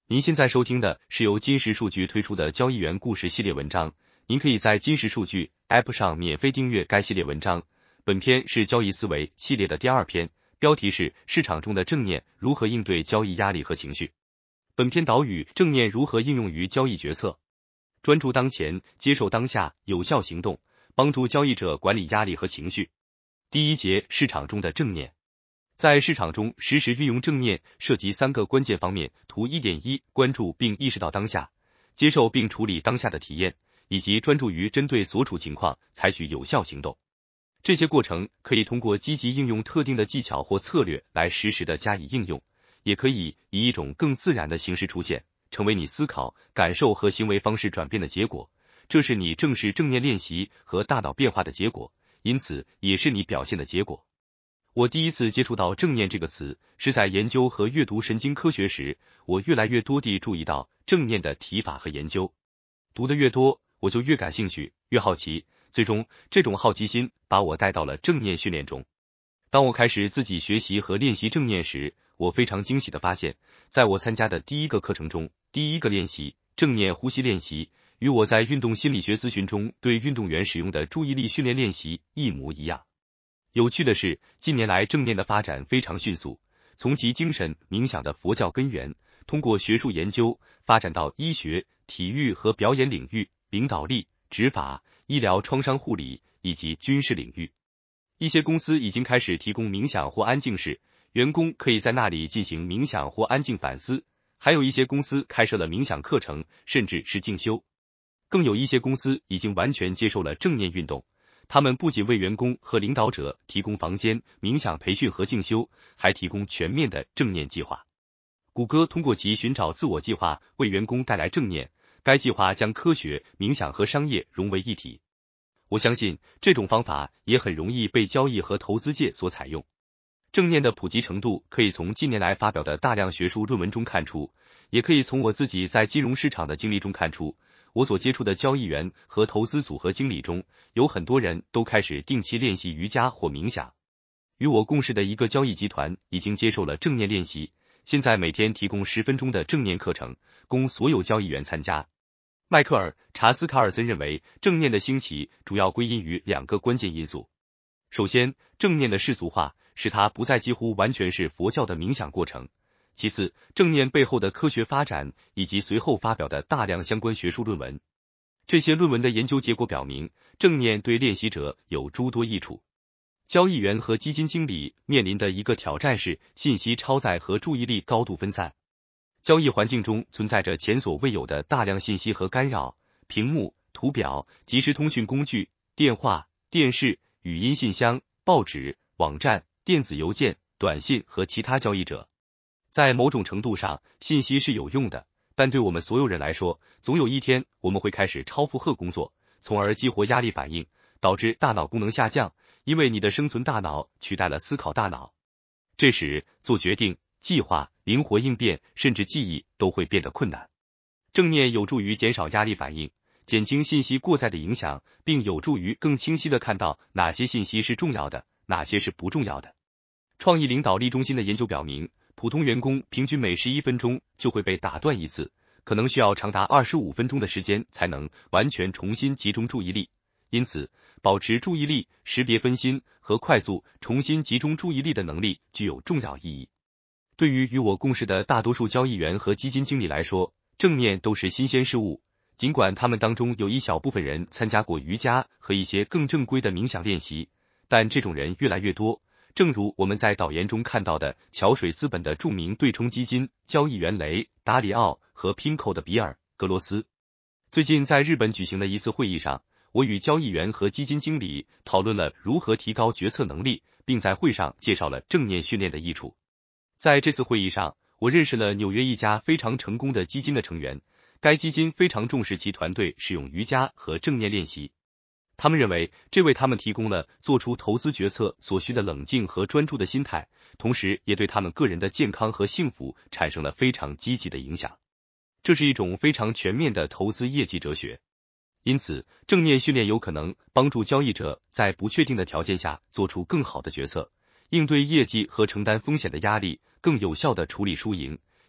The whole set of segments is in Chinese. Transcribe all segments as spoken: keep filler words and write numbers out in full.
您现在收听的是由金石数据推出的交易员故事系列文章，您可以在金石数据 App 上免费订阅该系列文章。本篇是交易思维系列的第二篇，标题是市场中的正念如何应对交易压力和情绪。本篇导语：正念如何应用于交易决策？专注当前，接受当下，有效行动，帮助交易者管理压力和情绪。第一节：市场中的正念。在市场中实时运用正念涉及三个关键方面。图 一点一 关注并意识到当下，接受并处理当下的体验，以及专注于针对所处情况采取有效行动。这些过程可以通过积极应用特定的技巧或策略来实时的加以应用，也可以以一种更自然的形式出现，成为你思考、感受和行为方式转变的结果。这是你正视正念练习和大脑变化的结果，因此也是你表现的结果。我第一次接触到正念这个词，是在研究和阅读神经科学时，我越来越多地注意到正念的提法和研究。读得越多，我就越感兴趣，越好奇，最终这种好奇心把我带到了正念训练中。当我开始自己学习和练习正念时，我非常惊喜地发现，在我参加的第一个课程中，第一个练习正念呼吸练习，与我在运动心理学咨询中对运动员使用的注意力训练练习一模一样。有趣的是，近年来正念的发展非常迅速，从其精神冥想的佛教根源，通过学术研究发展到医学、体育和表演领域、领导力、执法、医疗创伤护理以及军事领域。一些公司已经开始提供冥想或安静室，员工可以在那里进行冥想或安静反思，还有一些公司开设了冥想课程，甚至是静修。更有一些公司已经完全接受了正念运动，他们不仅为员工和领导者提供房间、冥想培训和静修，还提供全面的正念计划。谷歌通过其寻找自我计划为员工带来正念，该计划将科学、冥想和商业融为一体。我相信这种方法也很容易被交易和投资界所采用。正念的普及程度可以从近年来发表的大量学术论文中看出，也可以从我自己在金融市场的经历中看出。我所接触的交易员和投资组合经理中，有很多人都开始定期练习瑜伽或冥想。与我共事的一个交易集团已经接受了正念练习，现在每天提供十分钟的正念课程，供所有交易员参加。迈克尔·查斯卡尔森认为，正念的兴起主要归因于两个关键因素。首先，正念的世俗化，使它不再几乎完全是佛教的冥想过程。其次，正念背后的科学发展以及随后发表的大量相关学术论文。这些论文的研究结果表明，正念对练习者有诸多益处。交易员和基金经理面临的一个挑战是信息超载和注意力高度分散。交易环境中存在着前所未有的大量信息和干扰，屏幕、图表、即时通讯工具、电话、电视、语音信箱、报纸、网站、电子邮件、短信和其他交易者。在某种程度上，信息是有用的，但对我们所有人来说，总有一天我们会开始超负荷工作，从而激活压力反应，导致大脑功能下降，因为你的生存大脑取代了思考大脑。这时，做决定、计划、灵活应变，甚至记忆都会变得困难。正念有助于减少压力反应，减轻信息过载的影响，并有助于更清晰地看到哪些信息是重要的，哪些是不重要的。创意领导力中心的研究表明，普通员工平均每十一分钟就会被打断一次，可能需要长达二十五分钟的时间才能完全重新集中注意力。因此，保持注意力、识别分心和快速重新集中注意力的能力具有重要意义。对于与我共事的大多数交易员和基金经理来说，正念都是新鲜事物，尽管他们当中有一小部分人参加过瑜伽和一些更正规的冥想练习，但这种人越来越多。正如我们在导言中看到的，桥水资本的著名对冲基金交易员雷·达里奥和 Pinko 的比尔·格罗斯。最近在日本举行的一次会议上，我与交易员和基金经理讨论了如何提高决策能力，并在会上介绍了正念训练的益处。在这次会议上，我认识了纽约一家非常成功的基金的成员，该基金非常重视其团队使用瑜伽和正念练习。他们认为，这为他们提供了做出投资决策所需的冷静和专注的心态，同时也对他们个人的健康和幸福产生了非常积极的影响。这是一种非常全面的投资业绩哲学。因此，正念训练有可能帮助交易者在不确定的条件下做出更好的决策，应对业绩和承担风险的压力，更有效地处理输赢，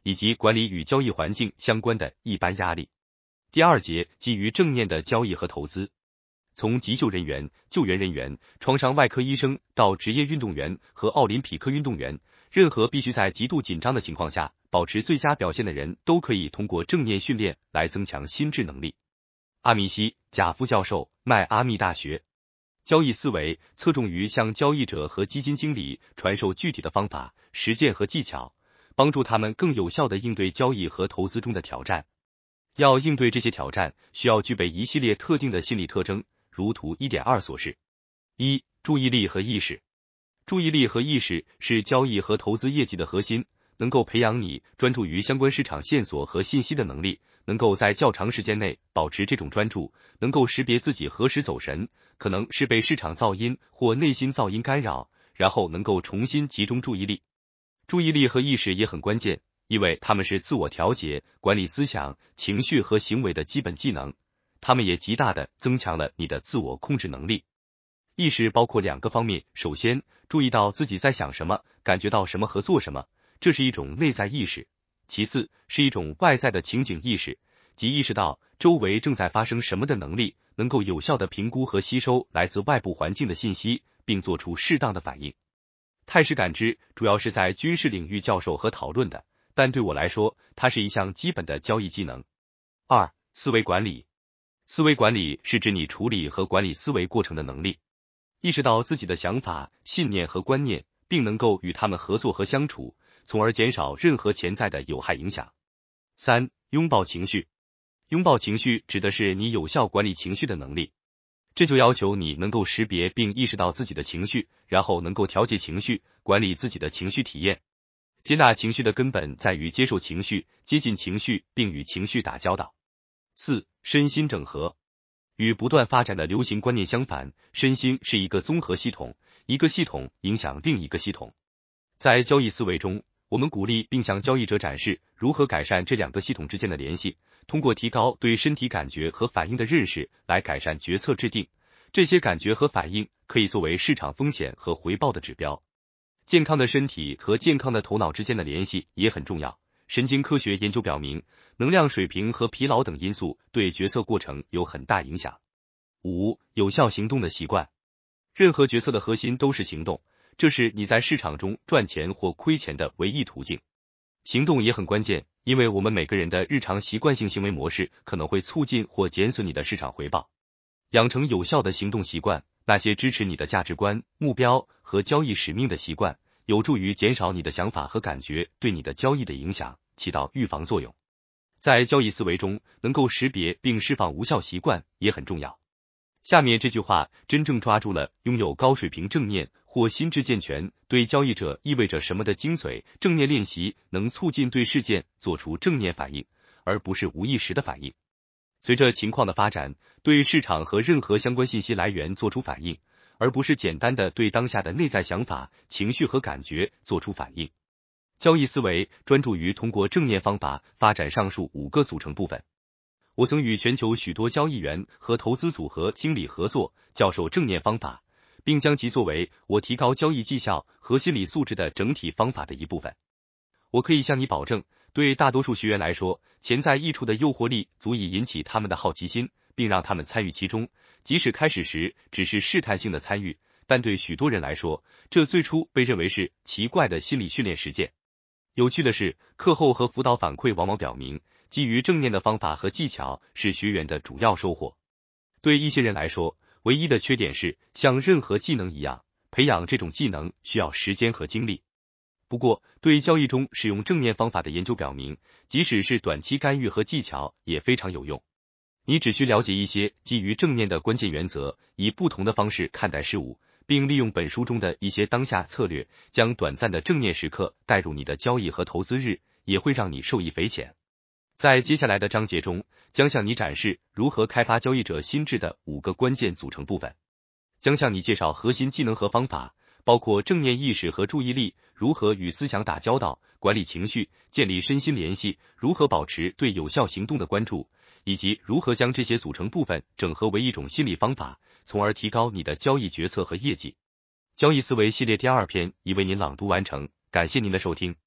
以及管理与交易环境相关的一般压力。第二节基于正念的交易和投资。从急救人员、救援人员、创伤外科医生到职业运动员和奥林匹克运动员，任何必须在极度紧张的情况下保持最佳表现的人都可以通过正念训练来增强心智能力。阿米西·贾夫教授，迈阿密大学。交易思维侧重于向交易者和基金经理传授具体的方法、实践和技巧，帮助他们更有效地应对交易和投资中的挑战。要应对这些挑战，需要具备一系列特定的心理特征，如图 一点二 所示。一、注意力和意识。注意力和意识是交易和投资业绩的核心，能够培养你专注于相关市场线索和信息的能力，能够在较长时间内保持这种专注，能够识别自己何时走神，可能是被市场噪音或内心噪音干扰，然后能够重新集中注意力。注意力和意识也很关键，因为它们是自我调节、管理思想、情绪和行为的基本技能，它们也极大地增强了你的自我控制能力。意识包括两个方面，首先，注意到自己在想什么，感觉到什么和做什么，这是一种内在意识；其次，是一种外在的情景意识，即意识到周围正在发生什么的能力，能够有效地评估和吸收来自外部环境的信息，并做出适当的反应。态势感知主要是在军事领域教授和讨论的，但对我来说，它是一项基本的交易技能。二、思维管理。思维管理是指你处理和管理思维过程的能力，意识到自己的想法、信念和观念，并能够与他们合作和相处，从而减少任何潜在的有害影响。三、拥抱情绪。拥抱情绪指的是你有效管理情绪的能力，这就要求你能够识别并意识到自己的情绪，然后能够调节情绪，管理自己的情绪体验。接纳情绪的根本在于接受情绪，接近情绪，并与情绪打交道。四、身心整合。与不断发展的流行观念相反，身心是一个综合系统，一个系统影响另一个系统。在交易思维中，我们鼓励并向交易者展示如何改善这两个系统之间的联系，通过提高对身体感觉和反应的认识来改善决策制定。这些感觉和反应可以作为市场风险和回报的指标。健康的身体和健康的头脑之间的联系也很重要。神经科学研究表明，能量水平和疲劳等因素对决策过程有很大影响。五、有效行动的习惯。任何决策的核心都是行动，这是你在市场中赚钱或亏钱的唯一途径。行动也很关键，因为我们每个人的日常习惯性行为模式可能会促进或减损你的市场回报。养成有效的行动习惯，那些支持你的价值观、目标和交易使命的习惯，有助于减少你的想法和感觉对你的交易的影响，起到预防作用。在交易思维中，能够识别并释放无效习惯也很重要。下面这句话真正抓住了拥有高水平正念或心智健全对交易者意味着什么的精髓。正念练习能促进对事件做出正念反应，而不是无意识的反应。随着情况的发展，对市场和任何相关信息来源做出反应，而不是简单的对当下的内在想法、情绪和感觉做出反应。交易思维专注于通过正念方法发展上述五个组成部分。我曾与全球许多交易员和投资组合经理合作，教授正念方法，并将其作为我提高交易绩效和心理素质的整体方法的一部分。我可以向你保证，对大多数学员来说，潜在益处的诱惑力足以引起他们的好奇心，并让他们参与其中，即使开始时只是试探性的参与，但对许多人来说，这最初被认为是奇怪的心理训练实践。有趣的是，课后和辅导反馈往往表明，基于正念的方法和技巧是学员的主要收获。对一些人来说，唯一的缺点是，像任何技能一样，培养这种技能需要时间和精力。不过，对交易中使用正念方法的研究表明，即使是短期干预和技巧也非常有用。你只需了解一些基于正念的关键原则，以不同的方式看待事物，并利用本书中的一些当下策略，将短暂的正念时刻带入你的交易和投资日，也会让你受益匪浅。在接下来的章节中，将向你展示如何开发交易者心智的五个关键组成部分，将向你介绍核心技能和方法，包括正念意识和注意力，如何与思想打交道，管理情绪，建立身心联系，如何保持对有效行动的关注，以及如何将这些组成部分整合为一种心理方法，从而提高你的交易决策和业绩。交易思维系列第二篇已为您朗读完成，感谢您的收听。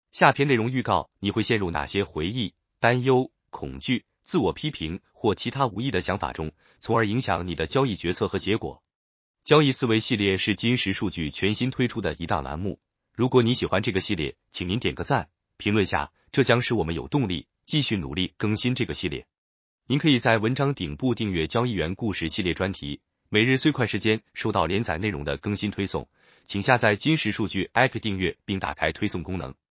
下篇内容预告你会陷入哪些回忆、担忧、恐惧、自我批评或其他无意的想法中，从而影响你的交易决策和结果。交易思维系列是金石数据全新推出的一档栏目，如果你喜欢这个系列，请您点个赞，评论下，这将使我们有动力继续努力更新这个系列。您可以在文章顶部订阅交易员故事系列专题，每日最快时间收到连载内容的更新推送，请下载金石数据 A P P 订阅并打开推送功能。